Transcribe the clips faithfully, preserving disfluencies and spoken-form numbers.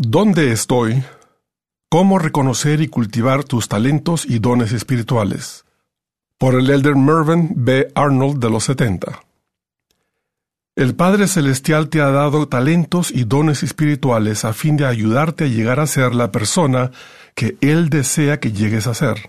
¿Dónde estoy? ¿Cómo reconocer y cultivar tus talentos y dones espirituales? Por el elder Mervyn B. Arnold de los setenta. El Padre Celestial te ha dado talentos y dones espirituales a fin de ayudarte a llegar a ser la persona que Él desea que llegues a ser.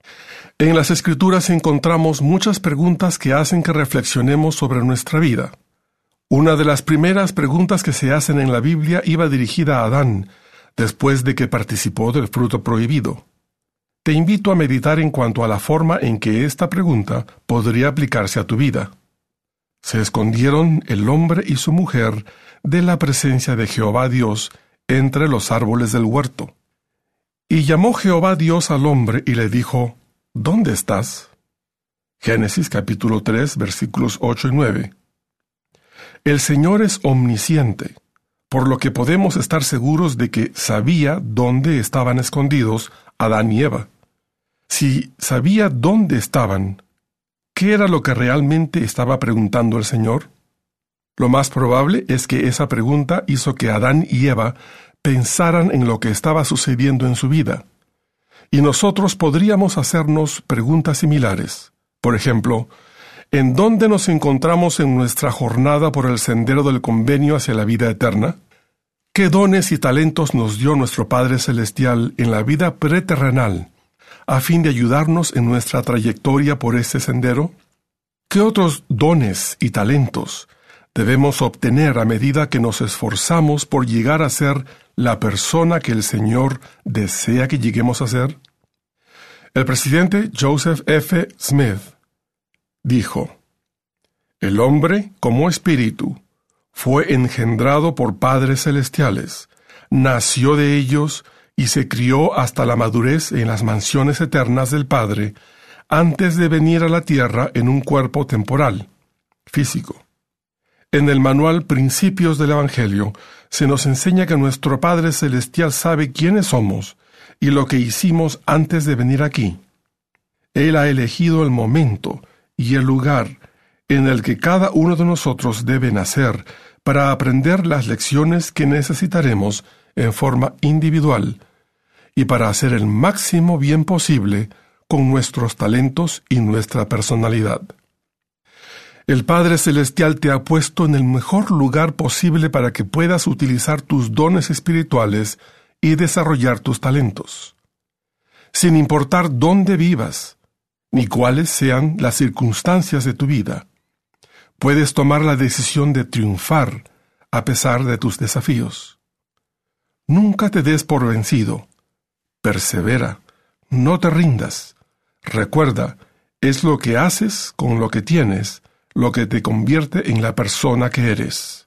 En las Escrituras encontramos muchas preguntas que hacen que reflexionemos sobre nuestra vida. Una de las primeras preguntas que se hacen en la Biblia iba dirigida a Adán, después de que participó del fruto prohibido. Te invito a meditar en cuanto a la forma en que esta pregunta podría aplicarse a tu vida. Se escondieron el hombre y su mujer de la presencia de Jehová Dios entre los árboles del huerto. Y llamó Jehová Dios al hombre y le dijo, ¿dónde estás? Génesis capítulo tres, versículos ocho y nueve. El Señor es omnisciente, por lo que podemos estar seguros de que sabía dónde estaban escondidos Adán y Eva. Si sabía dónde estaban, ¿qué era lo que realmente estaba preguntando el Señor? Lo más probable es que esa pregunta hizo que Adán y Eva pensaran en lo que estaba sucediendo en su vida. Y nosotros podríamos hacernos preguntas similares. Por ejemplo, ¿en dónde nos encontramos en nuestra jornada por el sendero del convenio hacia la vida eterna? ¿Qué dones y talentos nos dio nuestro Padre Celestial en la vida preterrenal a fin de ayudarnos en nuestra trayectoria por este sendero? ¿Qué otros dones y talentos debemos obtener a medida que nos esforzamos por llegar a ser la persona que el Señor desea que lleguemos a ser? El presidente Joseph F. Smith dijo, «El hombre, como espíritu, fue engendrado por padres celestiales, nació de ellos y se crió hasta la madurez en las mansiones eternas del Padre, antes de venir a la tierra en un cuerpo temporal, físico». En el manual Principios del Evangelio se nos enseña que nuestro Padre Celestial sabe quiénes somos y lo que hicimos antes de venir aquí. Él ha elegido el momento y el lugar en el que cada uno de nosotros debe nacer para aprender las lecciones que necesitaremos en forma individual y para hacer el máximo bien posible con nuestros talentos y nuestra personalidad. El Padre Celestial te ha puesto en el mejor lugar posible para que puedas utilizar tus dones espirituales y desarrollar tus talentos. Sin importar dónde vivas, ni cuáles sean las circunstancias de tu vida, puedes tomar la decisión de triunfar a pesar de tus desafíos. Nunca te des por vencido. Persevera. No te rindas. Recuerda, es lo que haces con lo que tienes lo que te convierte en la persona que eres.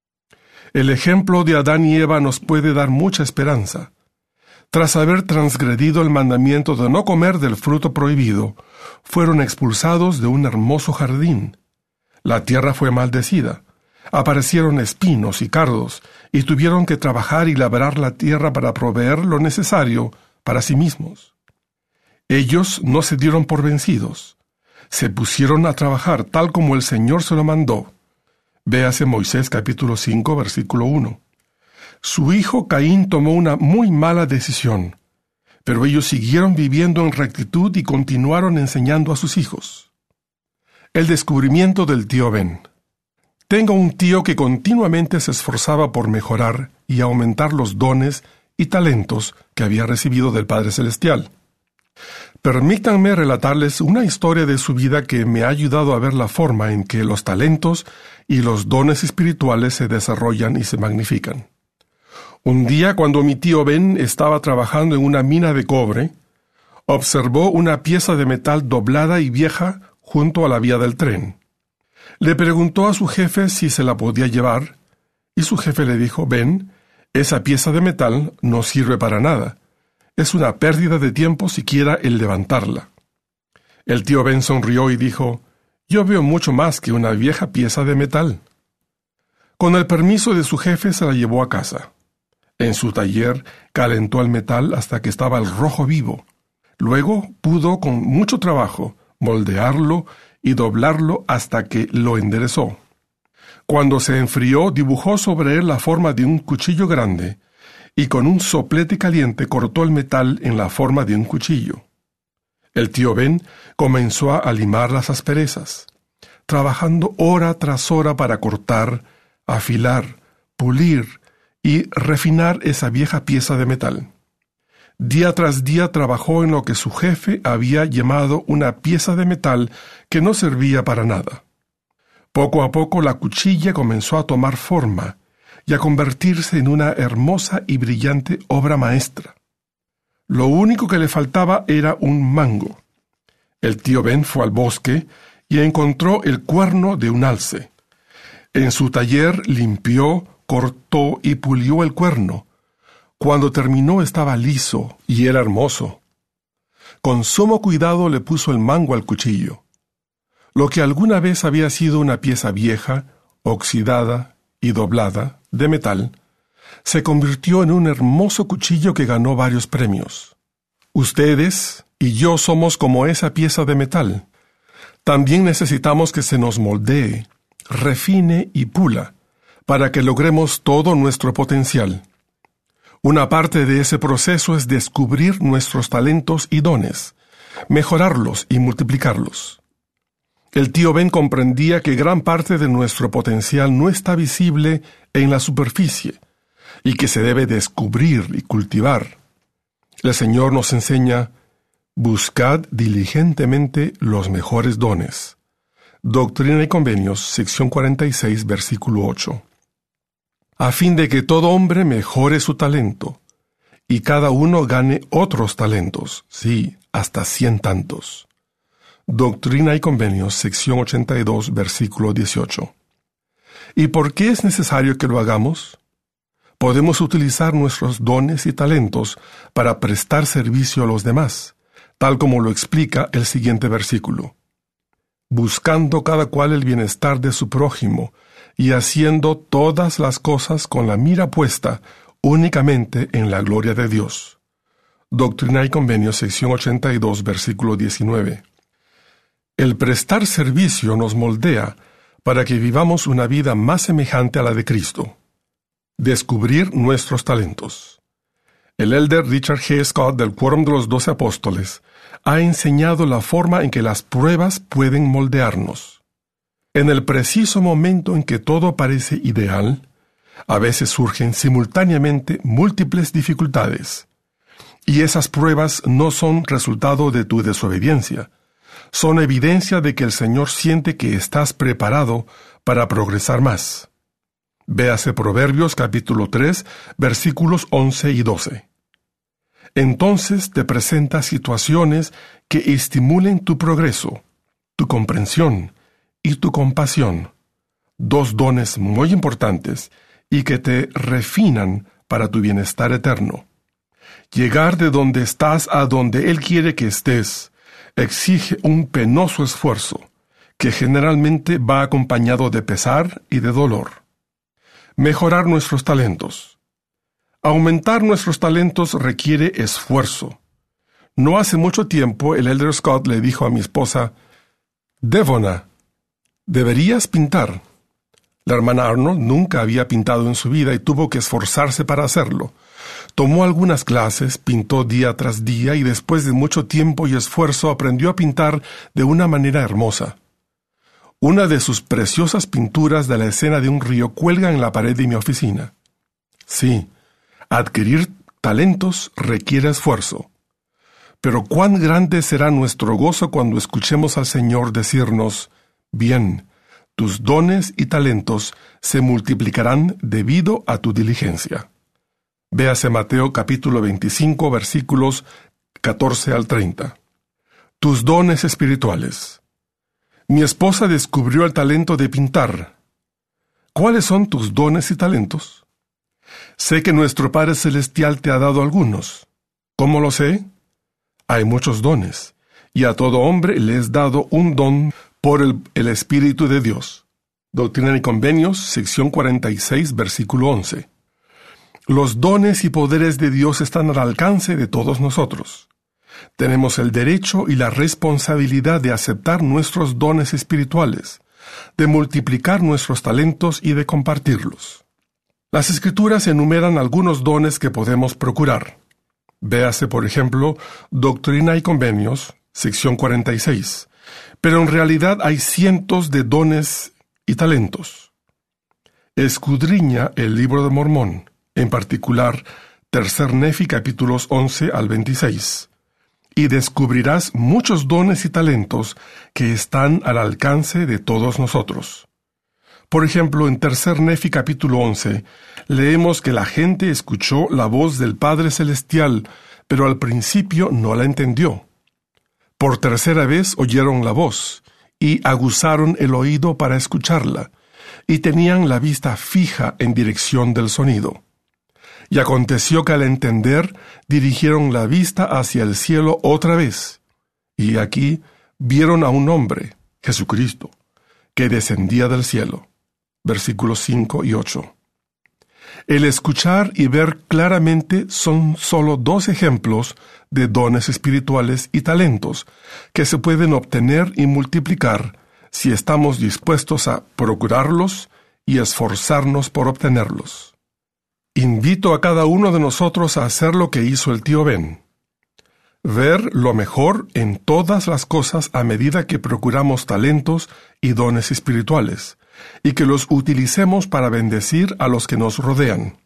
El ejemplo de Adán y Eva nos puede dar mucha esperanza. Tras haber transgredido el mandamiento de no comer del fruto prohibido, fueron expulsados de un hermoso jardín. La tierra fue maldecida. Aparecieron espinos y cardos, y tuvieron que trabajar y labrar la tierra para proveer lo necesario para sí mismos. Ellos no se dieron por vencidos. Se pusieron a trabajar tal como el Señor se lo mandó. Véase Moisés capítulo cinco, versículo uno. Su hijo Caín tomó una muy mala decisión, pero ellos siguieron viviendo en rectitud y continuaron enseñando a sus hijos. El descubrimiento del tío Ben. Tengo un tío que continuamente se esforzaba por mejorar y aumentar los dones y talentos que había recibido del Padre Celestial. Permítanme relatarles una historia de su vida que me ha ayudado a ver la forma en que los talentos y los dones espirituales se desarrollan y se magnifican. Un día, cuando mi tío Ben estaba trabajando en una mina de cobre, observó una pieza de metal doblada y vieja junto a la vía del tren. Le preguntó a su jefe si se la podía llevar, y su jefe le dijo, «Ben, esa pieza de metal no sirve para nada. Es una pérdida de tiempo siquiera el levantarla». El tío Ben sonrió y dijo, «Yo veo mucho más que una vieja pieza de metal». Con el permiso de su jefe se la llevó a casa. En su taller calentó el metal hasta que estaba al rojo vivo. Luego pudo, con mucho trabajo, moldearlo y doblarlo hasta que lo enderezó. Cuando se enfrió, dibujó sobre él la forma de un cuchillo grande y con un soplete caliente cortó el metal en la forma de un cuchillo. El tío Ben comenzó a limar las asperezas, trabajando hora tras hora para cortar, afilar, pulir y refinar esa vieja pieza de metal. Día tras día trabajó en lo que su jefe había llamado una pieza de metal que no servía para nada. Poco a poco la cuchilla comenzó a tomar forma y a convertirse en una hermosa y brillante obra maestra. Lo único que le faltaba era un mango. El tío Ben fue al bosque y encontró el cuerno de un alce. En su taller limpió, cortó y pulió el cuerno. Cuando terminó estaba liso y era hermoso. Con sumo cuidado le puso el mango al cuchillo. Lo que alguna vez había sido una pieza vieja, oxidada y doblada, de metal, se convirtió en un hermoso cuchillo que ganó varios premios. Ustedes y yo somos como esa pieza de metal. También necesitamos que se nos moldee, refine y pula, para que logremos todo nuestro potencial. Una parte de ese proceso es descubrir nuestros talentos y dones, mejorarlos y multiplicarlos. El tío Ben comprendía que gran parte de nuestro potencial no está visible en la superficie y que se debe descubrir y cultivar. El Señor nos enseña: buscad diligentemente los mejores dones. Doctrina y Convenios, sección cuarenta y seis, versículo ocho. A fin de que todo hombre mejore su talento, y cada uno gane otros talentos, sí, hasta cien tantos. Doctrina y Convenios, sección ochenta y dos, versículo dieciocho. ¿Y por qué es necesario que lo hagamos? Podemos utilizar nuestros dones y talentos para prestar servicio a los demás, tal como lo explica el siguiente versículo. Buscando cada cual el bienestar de su prójimo, y haciendo todas las cosas con la mira puesta únicamente en la gloria de Dios. Doctrina y Convenios, sección ochenta y dos, versículo diecinueve. El prestar servicio nos moldea para que vivamos una vida más semejante a la de Cristo. Descubrir nuestros talentos. El elder Richard G. Scott del Quórum de los Doce Apóstoles ha enseñado la forma en que las pruebas pueden moldearnos. En el preciso momento en que todo parece ideal, a veces surgen simultáneamente múltiples dificultades. Y esas pruebas no son resultado de tu desobediencia, son evidencia de que el Señor siente que estás preparado para progresar más. Véase Proverbios capítulo tres, versículos once y doce. Entonces te presenta situaciones que estimulen tu progreso, tu comprensión y tu compasión, dos dones muy importantes y que te refinan para tu bienestar eterno. Llegar de donde estás a donde Él quiere que estés exige un penoso esfuerzo, que generalmente va acompañado de pesar y de dolor. Mejorar nuestros talentos. Aumentar nuestros talentos requiere esfuerzo. No hace mucho tiempo el elder Scott le dijo a mi esposa: Devona, deberías pintar. La hermana Arnold nunca había pintado en su vida y tuvo que esforzarse para hacerlo. Tomó algunas clases, pintó día tras día y después de mucho tiempo y esfuerzo aprendió a pintar de una manera hermosa. Una de sus preciosas pinturas de la escena de un río cuelga en la pared de mi oficina. Sí, adquirir talentos requiere esfuerzo. Pero cuán grande será nuestro gozo cuando escuchemos al Señor decirnos: bien, tus dones y talentos se multiplicarán debido a tu diligencia. Véase Mateo capítulo veinticinco, versículos catorce al treinta. Tus dones espirituales. Mi esposa descubrió el talento de pintar. ¿Cuáles son tus dones y talentos? Sé que nuestro Padre Celestial te ha dado algunos. ¿Cómo lo sé? Hay muchos dones, y a todo hombre le es dado un don por el, el Espíritu de Dios. Doctrina y Convenios, sección cuarenta y seis, versículo once. Los dones y poderes de Dios están al alcance de todos nosotros. Tenemos el derecho y la responsabilidad de aceptar nuestros dones espirituales, de multiplicar nuestros talentos y de compartirlos. Las Escrituras enumeran algunos dones que podemos procurar. Véase, por ejemplo, Doctrina y Convenios, sección cuarenta y seis. Pero en realidad hay cientos de dones y talentos. Escudriña el Libro de Mormón, en particular, Tercer Nefi, capítulos once al veintiséis, y descubrirás muchos dones y talentos que están al alcance de todos nosotros. Por ejemplo, en Tercer Nefi, capítulo once, leemos que la gente escuchó la voz del Padre Celestial, pero al principio no la entendió. Por tercera vez oyeron la voz, y aguzaron el oído para escucharla, y tenían la vista fija en dirección del sonido. Y aconteció que al entender, dirigieron la vista hacia el cielo otra vez, y aquí vieron a un hombre, Jesucristo, que descendía del cielo. Versículos cinco y ocho. El escuchar y ver claramente son solo dos ejemplos de dones espirituales y talentos que se pueden obtener y multiplicar si estamos dispuestos a procurarlos y esforzarnos por obtenerlos. Invito a cada uno de nosotros a hacer lo que hizo el tío Ben. Ver lo mejor en todas las cosas a medida que procuramos talentos y dones espirituales, y que los utilicemos para bendecir a los que nos rodean.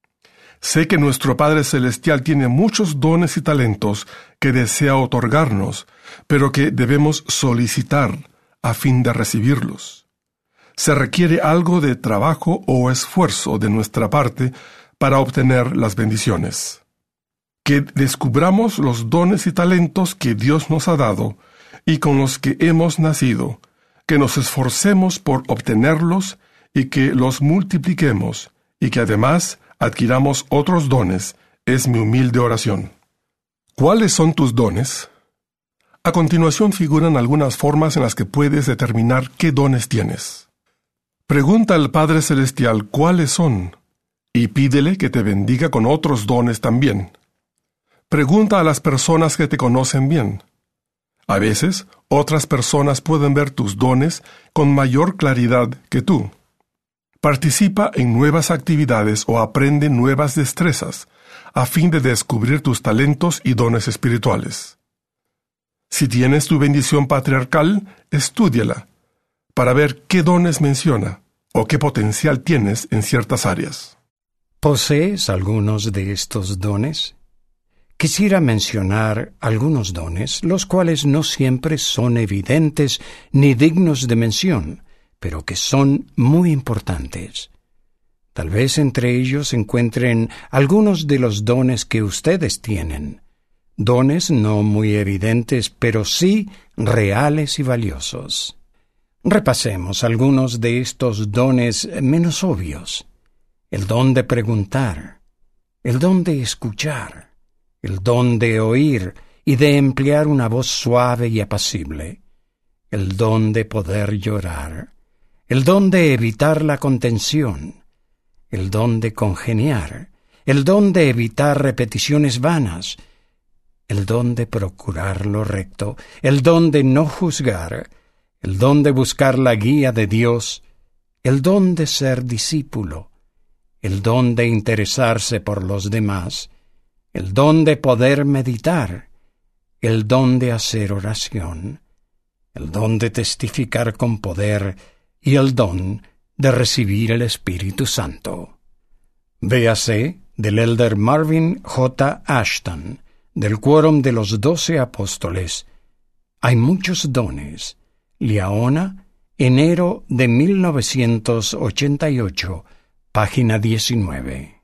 Sé que nuestro Padre Celestial tiene muchos dones y talentos que desea otorgarnos, pero que debemos solicitar a fin de recibirlos. Se requiere algo de trabajo o esfuerzo de nuestra parte para obtener las bendiciones. Que descubramos los dones y talentos que Dios nos ha dado y con los que hemos nacido, que nos esforcemos por obtenerlos y que los multipliquemos, y que además adquiramos otros dones, es mi humilde oración. ¿Cuáles son tus dones? A continuación figuran algunas formas en las que puedes determinar qué dones tienes. Pregunta al Padre Celestial cuáles son, y pídele que te bendiga con otros dones también. Pregunta a las personas que te conocen bien. A veces, otras personas pueden ver tus dones con mayor claridad que tú. Participa en nuevas actividades o aprende nuevas destrezas, a fin de descubrir tus talentos y dones espirituales. Si tienes tu bendición patriarcal, estúdiala, para ver qué dones menciona, o qué potencial tienes en ciertas áreas. ¿Posees algunos de estos dones? Quisiera mencionar algunos dones, los cuales no siempre son evidentes ni dignos de mención, pero que son muy importantes. Tal vez entre ellos se encuentren algunos de los dones que ustedes tienen, dones no muy evidentes, pero sí reales y valiosos. Repasemos algunos de estos dones menos obvios. El don de preguntar, el don de escuchar, el don de oír y de emplear una voz suave y apacible, el don de poder llorar, el don de evitar la contención, el don de congeniar, el don de evitar repeticiones vanas, el don de procurar lo recto, el don de no juzgar, el don de buscar la guía de Dios, el don de ser discípulo, el don de interesarse por los demás, el don de poder meditar, el don de hacer oración, el don de testificar con poder y el don de recibir el Espíritu Santo. Véase del elder Marvin J. Ashton, del Quórum de los Doce Apóstoles. Hay muchos dones. Liaona, enero de mil novecientos ochenta y ocho, página diecinueve.